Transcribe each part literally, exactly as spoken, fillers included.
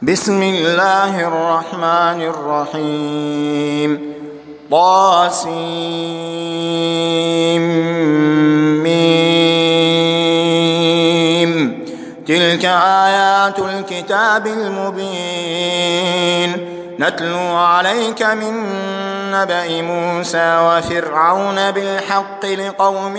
بسم الله الرحمن الرحيم طاسيم تلك آيات الكتاب المبين نتلو عليك من نبأ موسى وفرعون بالحق لقوم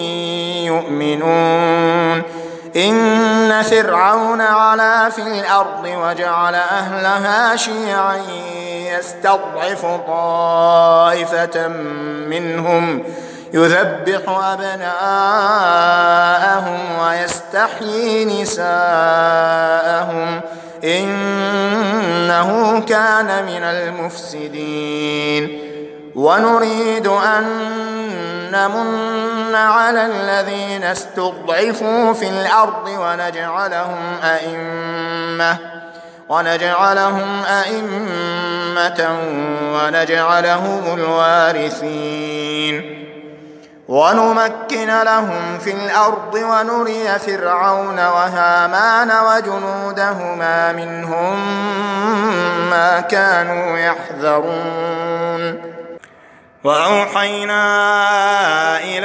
يؤمنون إن فرعون علا في الأرض وجعل أهلها شيعا يستضعف طائفة منهم يذبح أبناءهم ويستحيي نساءهم إنه كان من المفسدين ونريد أن نمن على الذين استضعفوا في الأرض ونجعلهم أئمة ونجعلهم أئمة ونجعلهم الوارثين ونمكن لهم في الأرض ونري فرعون وهامان وجنودهما منهم ما كانوا يحذرون وأوحينا إلى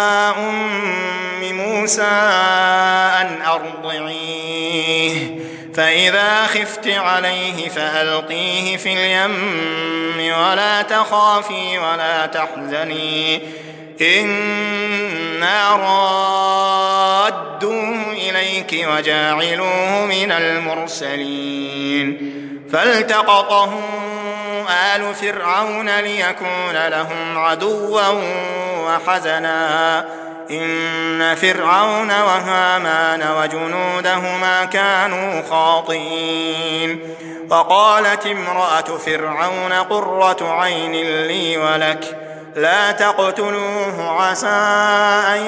أم موسى أن أرضعيه فإذا خفت عليه فألقيه في اليم ولا تخافي ولا تحزني إنا رادوه إليك وجاعلوه من المرسلين فالتقطه آل فرعون ليكون لهم عدوا وحزنا إن فرعون وهامان وجنودهما كانوا خاطئين وقالت امرأة فرعون قرة عين لي ولك لا تقتلوه عسى أن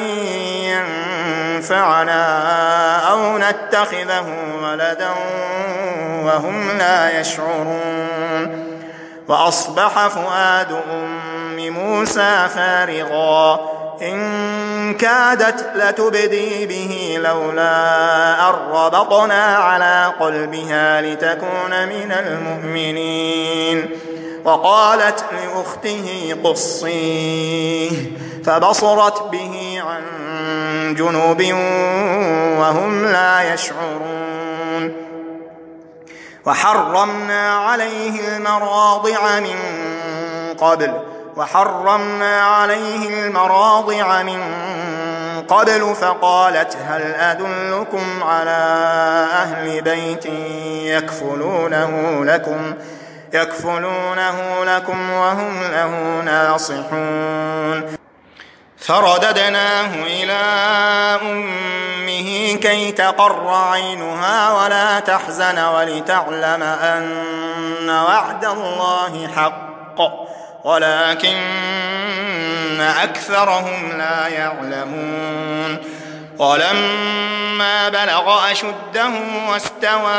ينفعنا أو نتخذه ولدا وهم لا يشعرون وأصبح فؤاد أم موسى فارغا إن كادت لتبدي به لولا أن ربطنا على قلبها لتكون من المؤمنين وقالت لأخته قصيه فبصرت به عن جنوب وهم لا يشعرون وحرمنا عليه المراضع من قبل وحرمنا عليه المراضع من قبل فقالت هل أدلكم على أهل بيت يكفلونه لكم يكفلونه لكم وهم له ناصحون فرددناه إلى أمه كي تقر عينها ولا تحزن ولتعلم أن وعد الله حق ولكن أكثرهم لا يعلمون ولما بلغ أشده واستوى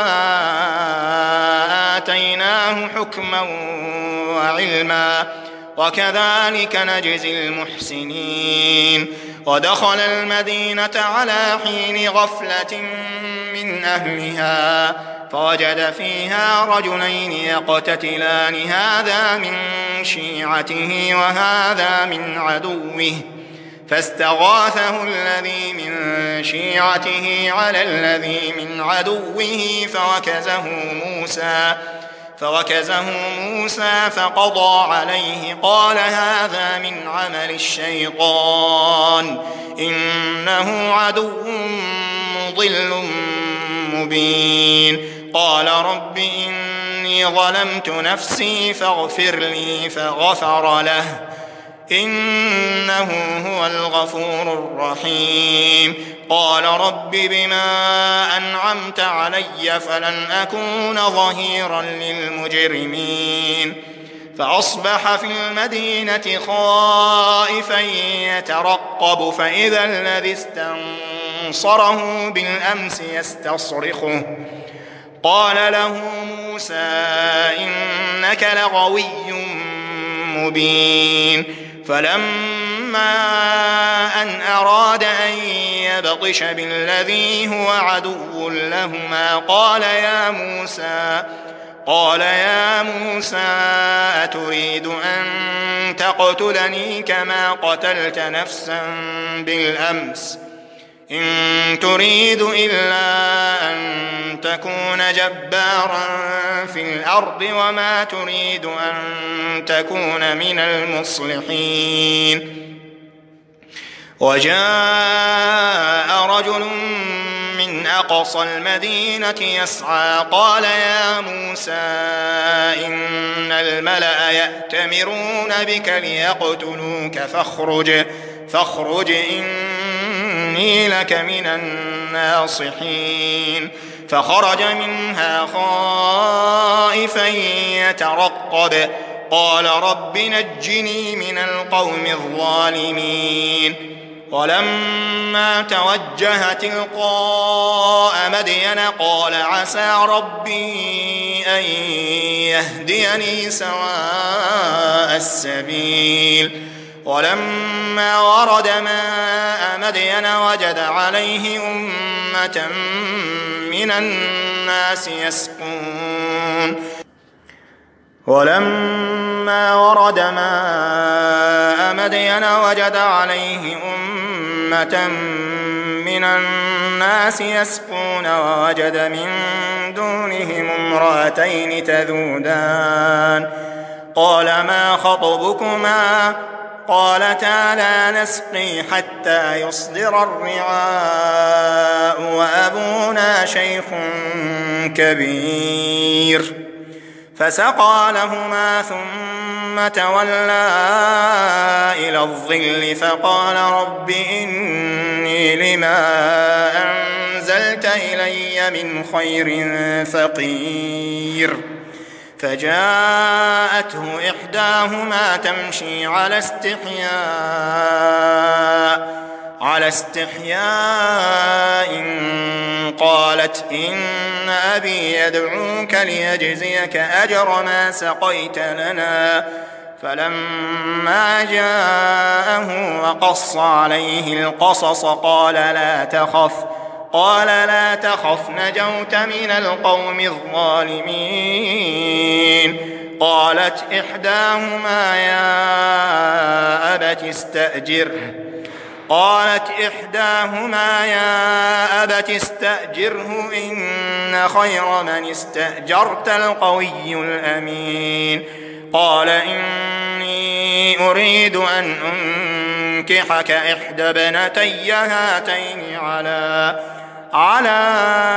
آتيناه حكما وعلما وكذلك نجزي المحسنين ودخل المدينة على حين غفلة من أهلها فوجد فيها رجلين يقتتلان هذا من شيعته وهذا من عدوه فاستغاثه الذي من شيعته على الذي من عدوه فوكزه موسى فوكزه موسى فقضى عليه قال هذا من عمل الشيطان إنه عدو مضل مبين قال رب إني ظلمت نفسي فاغفر لي فغفر له إنه هو الغفور الرحيم قال رب بما أنعمت علي فلن أكون ظهيرا للمجرمين فأصبح في المدينة خائفا يترقب فإذا الذي استنصره بالأمس يستصرخه قال له موسى إنك لغوي مبين فلما أن أراد أن يبطش بالذي هو عدو لهما قال يا موسى قال يا موسى أتريد أن تقتلني كما قتلت نفسا بالأمس إن تريد إلا أن تكون جبارا في الأرض وما تريد أن تكون من المصلحين. وجاء رجل من أقصى المدينة يسعى قال يا موسى إن الملأ يأتمرون بك ليقتلوك فاخرج فاخرج إني لك من الناصحين. فخرج منها خائفا يترقب قال رب نجني من القوم الظالمين. ولما توجه تلقاء مدين قال عسى ربي أن يهديني سواء السبيل. ولما ورد ماء مدين وجد عليه أمة من الناس يسقون ولما ورد ماء مدين وجد عليه أمة من الناس يسقون ووجد من دونهم امرأتين تذودان قال ما خطبكما قالتا لا نسقي حتى يصدر الرعاء وأبونا شيخ كبير. فسقى لهما ثم تولى إلى الظل فقال رب إني لما أنزلت إلي من خير فقير. فجاءته إحداهما تمشي على استحياء على استحياء قالت إن أبي يدعوك ليجزيك أجر ما سقيت لنا. فلما جاءه وقص عليه القصص قال لا تخف قال لا تخف نجوت من القوم الظالمين. قالت إحداهما يا أبت استأجره قالت إحداهما يا أبت استأجره إن خير من استأجرت القوي الأمين. قال إني أريد أن أنكحك إحدى ابنتي هاتين على على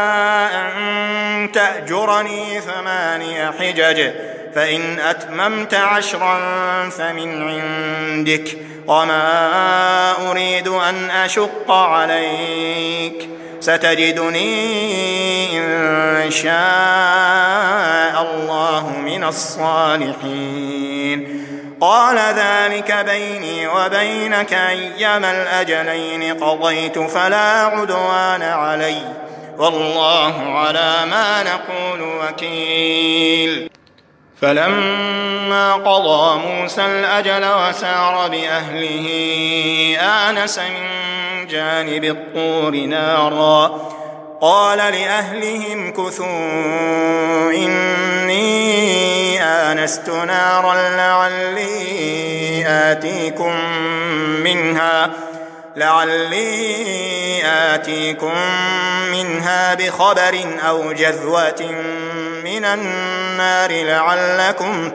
أن تأجرني ثماني حجج فإن أتممت عشرا فمن عندك وما أريد أن أشق عليك ستجدني إن شاء الله من الصالحين. قال ذلك بيني وبينك أيما الأجلين قضيت فلا عدوان علي والله على ما نقول وكيل. فلما قضى موسى الأجل وسار بأهله آنس من جانب الطور نارا قال لأهلهم كثوا إني آنست نارا لعلي آتيكم منها لعلي آتيكم منها بخبر أو جذوة من النار لعلكم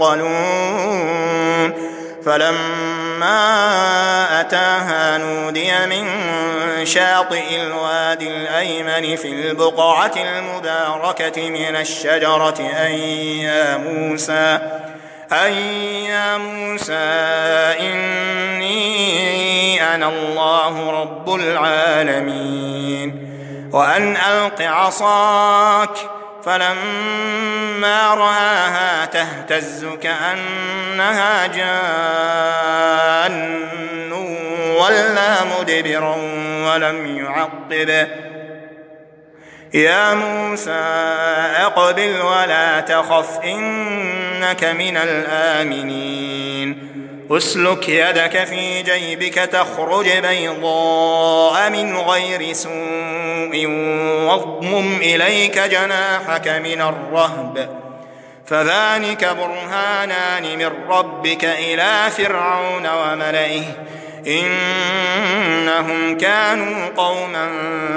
تصطلون. فلما أتاها نودي من شاطئ الوادي الأيمن في البقعة المباركة من الشجرة أن يا موسى أن يا موسى إني أنا الله رب العالمين وأن ألق عصاك. فلما رآها تهتز كأنها جان ولا مدبرا ولم يعقب يا موسى أقبل ولا تخف إنك من الآمنين. أسلك يدك في جيبك تخرج بيضاء من غير سوء واضمم إليك جناحك من الرهب فذلك برهانان من ربك إلى فرعون وملئه إنهم كانوا قوما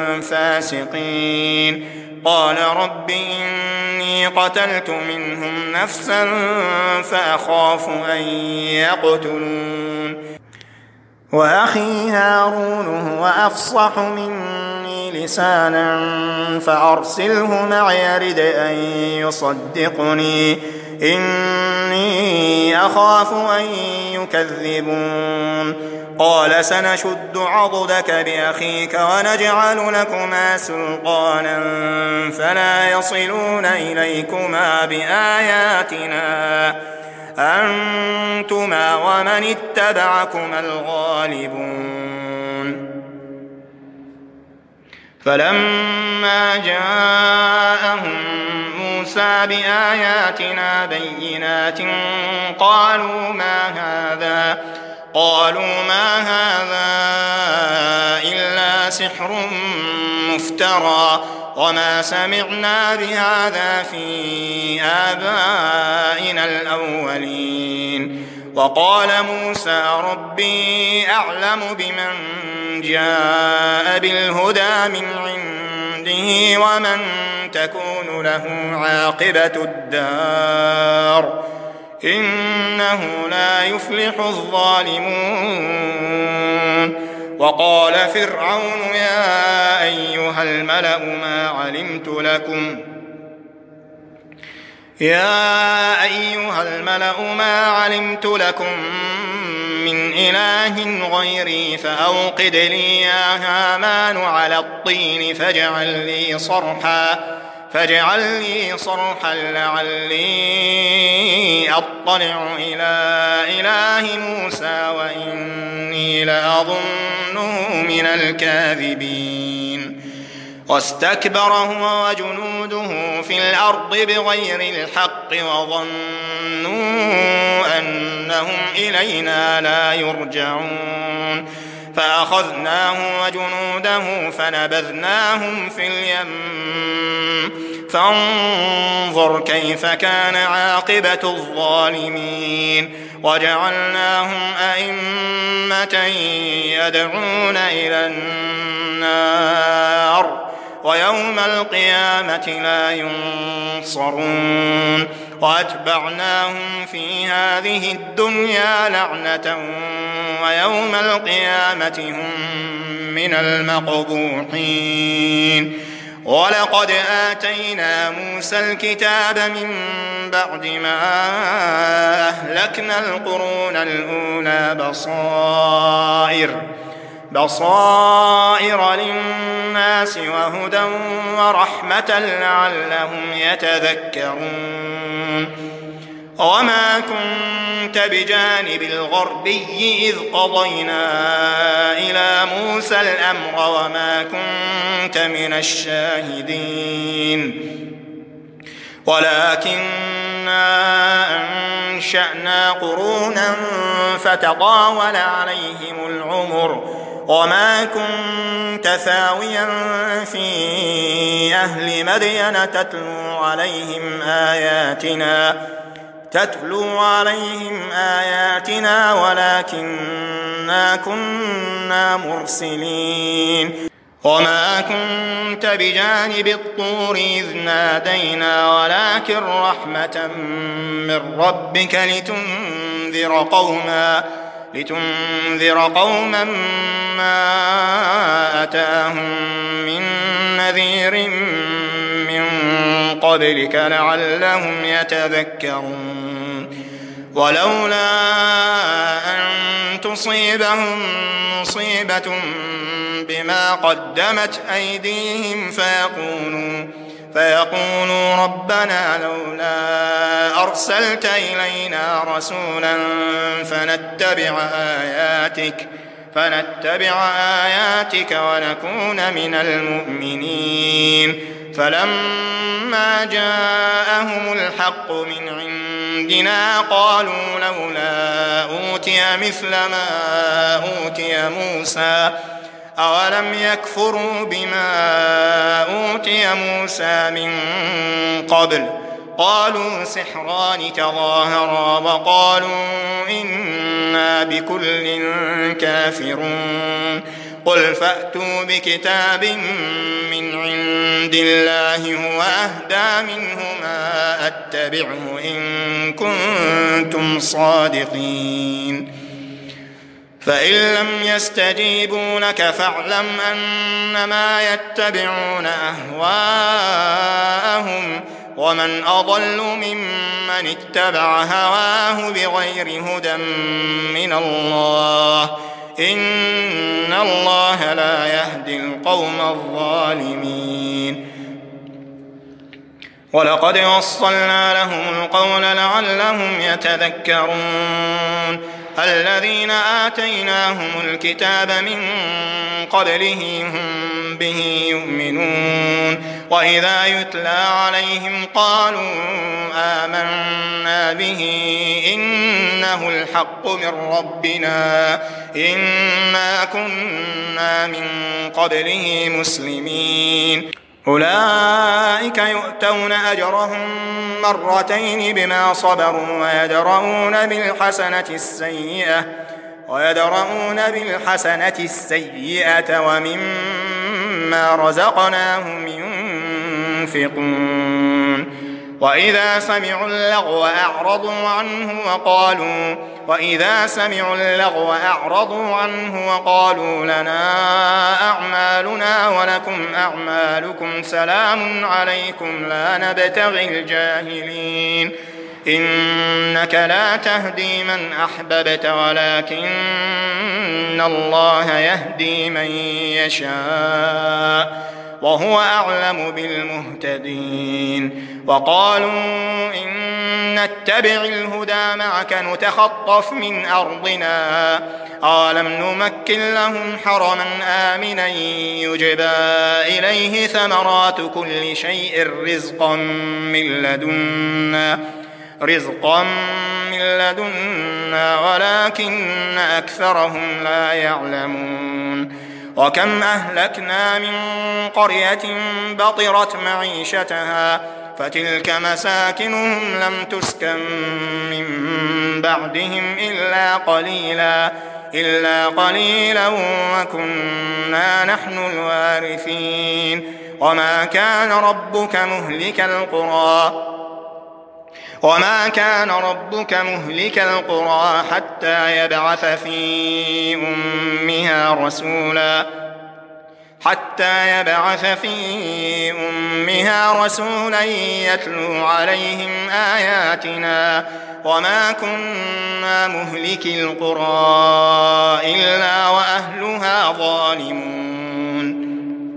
فاسقين قال رب إني قتلت منهم نفسا فأخاف أن يقتلون وأخي هارون هو أفصح مني لسانا فأرسله معي يرد أن يصدقني إني أخاف أن يكذبون قال سنشد عضدك بأخيك ونجعل لكما سلطانا فلا يصلون إليكما بآياتنا أنتما ومن اتبعكما الغالبون فلما جاءهم موسى بآياتنا بينات قالوا ما هذا قالوا ما هذا إلا سحر مفترى وما سمعنا بهذا في آبائنا الأولين وقال موسى ربي أعلم بمن جاء بالهدى من عنده ومن تكون له عاقبة الدار إنه لا يفلح الظالمون وقال فرعون يا أيها الملأ ما علمت لكم يا أيها الملأ ما علمت لكم من إله غيري فأوقد لي يا هامان على الطين فاجعل لي صرحا فاجعل لي صرحا لعلي أطلع إلى إله موسى وإني لأظنه من الكاذبين واستكبر هو وجنوده في الأرض بغير الحق وظنوا أنهم إلينا لا يرجعون فأخذناه وجنوده فنبذناهم في اليم فانظر كيف كان عاقبة الظالمين وجعلناهم أئمة يدعون إلى النار ويوم القيامة لا ينصرون وأتبعناهم في هذه الدنيا لعنة ويوم القيامة هم من المقبوحين ولقد آتينا موسى الكتاب من بعد ما أهلكنا القرون الأولى بصائر بصائر للناس وهدى ورحمة لعلهم يتذكرون وما كنت بجانب الغربي إذ قضينا إلى موسى الأمر وما كنت من الشاهدين ولكننا أنشأنا قرونا فتطاول عليهم العمر وما كنت ثاويا في أهل مدين تتلو عليهم آياتنا تتلو عليهم آياتنا ولكننا كنا مرسلين وما كنت بجانب الطور إذ نادينا ولكن رحمة من ربك لتنذر قوما لتنذر قوما ما أتاهم من نذير من قبلك لعلهم يتذكرون ولولا أن تصيبهم مصيبة بما قدمت أيديهم فيقولوا فيقولوا ربنا لولا أرسلت إلينا رسولا فنتبع آياتك فنتبع آياتك ونكون من المؤمنين فلما جاءهم الحق من عند عندنا قالوا لولا أوتي مثل ما أوتي موسى أولم يكفروا بما أوتي موسى من قبل قالوا سحران تظاهرا وقالوا إنا بكل كافرون قل فأتوا بكتاب من عند الله هو أهدى منهما أتبعه إن كنتم صادقين فإن لم يستجيبوا لك فاعلم أنما يتبعون أهواءهم ومن أضل ممن اتبع هواه بغير هدى من الله إن الله لا يهدي القوم الظالمين ولقد وصلنا لهم القول لعلهم يتذكرون الذين آتيناهم الكتاب من قبله هم به يؤمنون وإذا يتلى عليهم قالوا آمنا به إنه الحق من ربنا إنا كنا من قبله مسلمين أولئك يؤتون أجرهم مرتين بما صبروا ويدرؤون بالحسنة السيئة ويدرؤون بالحسنة السيئة ومما رزقناهم ينفقون وإذا سمعوا اللغو أعرضوا عنه وقالوا وإذا سمعوا اللغو أعرضوا عنه وقالوا لنا أعمالنا ولكم أعمالكم سلام عليكم لا نبتغي الجاهلين إنك لا تهدي من أحببت ولكن الله يهدي من يشاء وهو أعلم بالمهتدين وقالوا إن نتبع الهدى معك نتخطف من أرضنا أولم نمكن لهم حرما آمنا يجبى إليه ثمرات كل شيء رزقا من لدنا رزقا من لدنا ولكن أكثرهم لا يعلمون وكم أهلكنا من قرية بطرت معيشتها فتلك مساكنهم لم تسكن من بعدهم إلا قليلا إلا قليلا وكنا نحن الوارثين وما كان ربك مهلك القرى وما كان ربك مهلك القرى حتى يبعث في أمها رسولا حتى يبعث في أمها رسولا يتلو عليهم آياتنا وما كنا مهلكي القرى إلا وأهلها ظالمون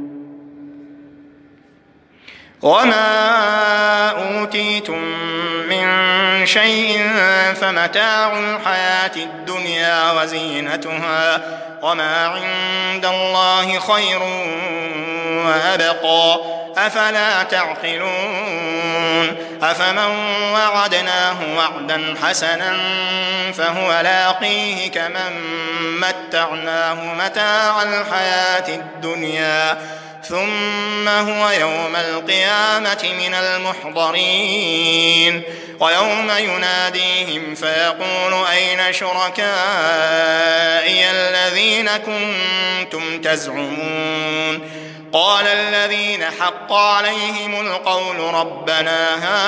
وما أوتيتم من شيء فمتاع الحياة الدنيا وزينتها وما عند الله خير وأبقى أفلا تعقلون أفمن وعدناه وعدا حسنا فهو لاقيه كمن متعناه متاع الحياة الدنيا ثم هو يوم القيامة من المحضرين ويوم يناديهم فيقول أين شركائي الذين كنتم تزعمون قال الذين حق عليهم القول ربنا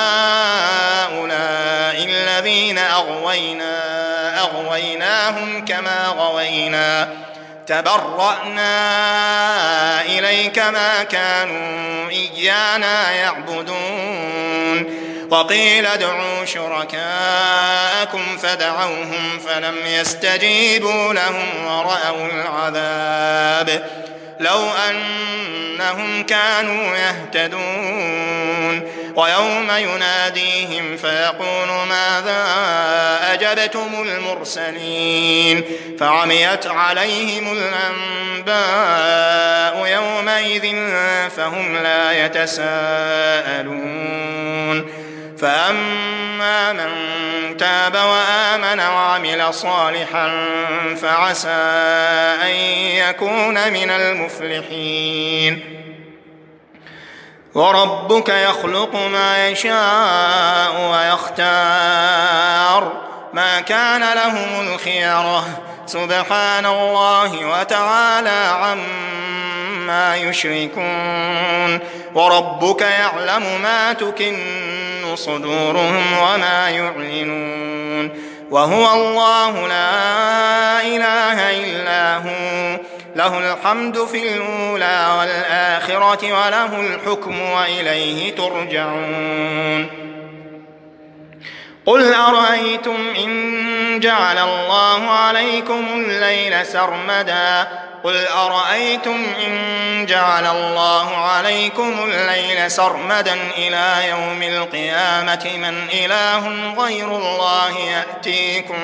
هؤلاء الذين أغوينا أغويناهم كما غوينا تبرأنا إليك ما كانوا إيانا يعبدون وقيل ادعوا شركاءكم فدعوهم فلم يستجيبوا لهم ورأوا العذاب لو أنهم كانوا يهتدون ويوم يناديهم فيقول ماذا أجبتم المرسلين فعميت عليهم الأنباء يومئذ فهم لا يتساءلون فأما من تاب وآمن وعمل صالحا فعسى أن يكون من المفلحين. وربك يخلق ما يشاء ويختار ما كان لهم الخيرة سبحان الله وتعالى عما يشركون. وربك يعلم ما تكن صدورهم وما يعلنون وهو الله لا إله إلا هو له الحمد في الأولى والآخرة وله الحكم وإليه ترجعون. قل أرأيتم إن جعل الله عليكم الليل سرمدا قل أرأيتم إن جعل الله عليكم الليل سرمدا إلى يوم القيامة من إله غير الله يأتيكم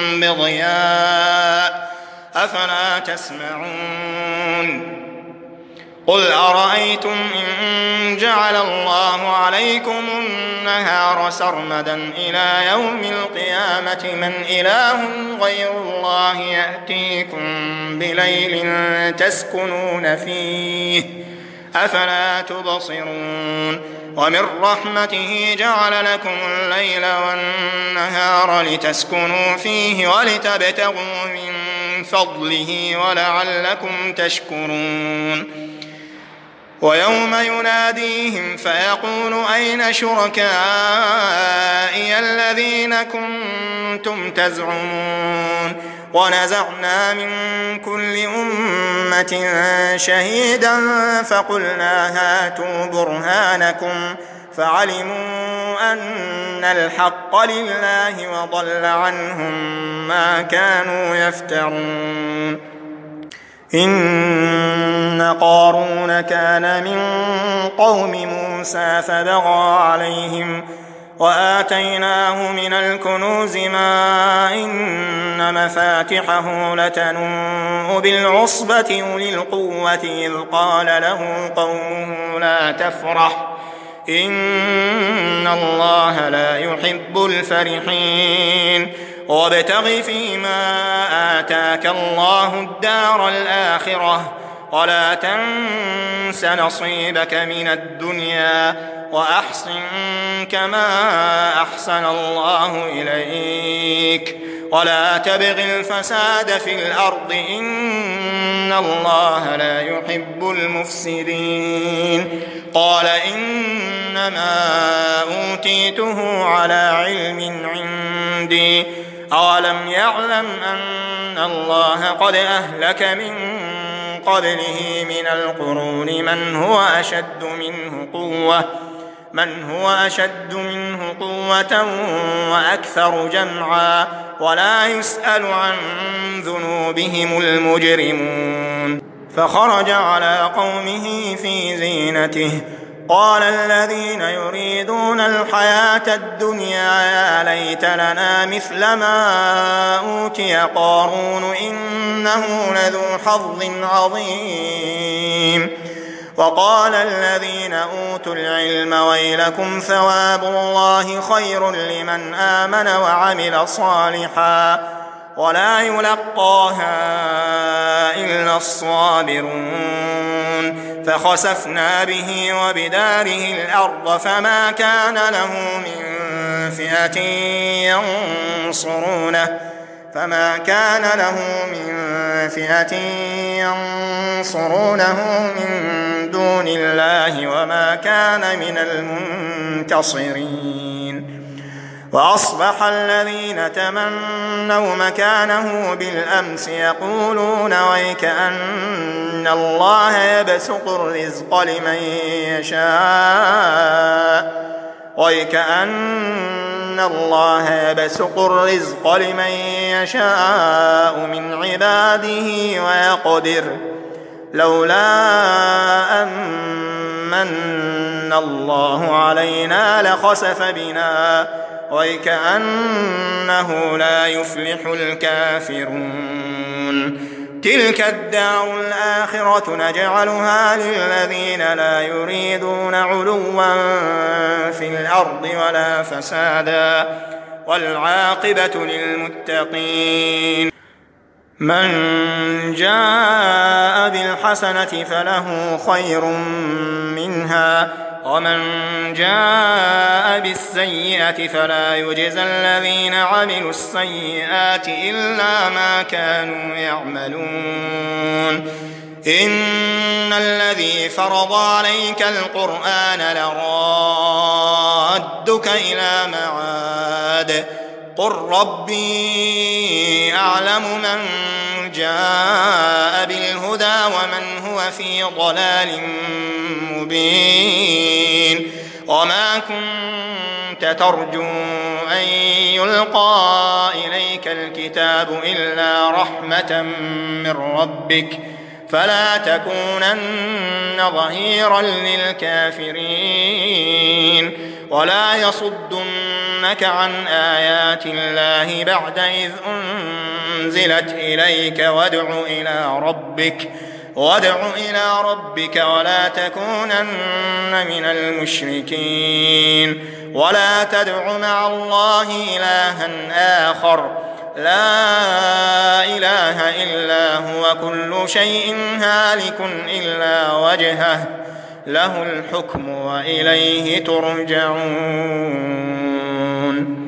بضياء أفلا تسمعون. قل أرأيتم إن جعل الله عليكم النهار سرمدا إلى يوم القيامة من إله غير الله يأتيكم بليل تسكنون فيه أفلا تبصرون. ومن رحمته جعل لكم الليل والنهار لتسكنوا فيه ولتبتغوا من فضله ولعلكم تشكرون. ويوم يناديهم فيقول أين شركائي الذين كنتم تزعمون ونزعنا من كل أمة شهيدا فقلنا هاتوا برهانكم فعلموا أن الحق لله وضل عنهم ما كانوا يفترون. إن قارون كان من قوم موسى فبغى عليهم وآتيناه من الكنوز ما إن مفاتحه لتنوء بالعصبة أولي القوة إذ قال له قومه لا تفرح إن الله لا يحب الفرحين. وابتغ فيما آتاك الله الدار الآخرة ولا تنس نصيبك من الدنيا وأحسن كما أحسن الله إليك ولا تبغ الفساد في الأرض إن الله لا يحب المفسدين. قال إنما أوتيته على علم عندي أولم يعلم أن الله قد أهلك من قبله من القرون من هو أشد منه قوة من هو أشد منه قوة وأكثر جمعا ولا يسأل عن ذنوبهم المجرمون. فخرج على قومه في زينته قال الذين يريدون الحياة الدنيا يا ليت لنا مثل ما أوتي قارون إنه لذو حظ عظيم. وقال الذين أوتوا العلم ويلكم ثواب الله خير لمن آمن وعمل صالحا ولا يلقاها إلا الصابرون. فخسفنا به وبداره الأرض فما كان له من فئة ينصرونه فما كان له من فئة ينصرونه من دون الله وما كان من المنتصرين. وأصبح الذين تمنوا مكانه بالأمس يقولون ويكأن الله يبسط الرزق لمن يشاء ويكأن الله يبسط الرزق لمن يشاء من عباده ويقدر لولا أمن الله علينا لخسف بنا ويكأنه لا يفلح الكافرون. تلك الدار الآخرة نجعلها للذين لا يريدون علوا في الأرض ولا فسادا والعاقبة للمتقين. من جاء بالحسنة فله خير منها ومن جاء بالسيئة فلا يجزى الذين عملوا السيئات إلا ما كانوا يعملون. إن الذي فرض عليك القرآن لرادك إلى معاد قل ربي أعلم من جاء بالهدى ومن هو في ضلال مبين. وما كنت ترجو أن يلقى إليك الكتاب إلا رحمة من ربك فلا تكونن ظهيرا للكافرين ولا يصدنك عن آيات الله بعد إذ أنزلت إليك وادع إلى ربك وادع إلى ربك ولا تكونن من المشركين. ولا تدع مع الله إلها آخر لا إله إلا هو كل شيء هالك إلا وجهه له الحكم وإليه ترجعون.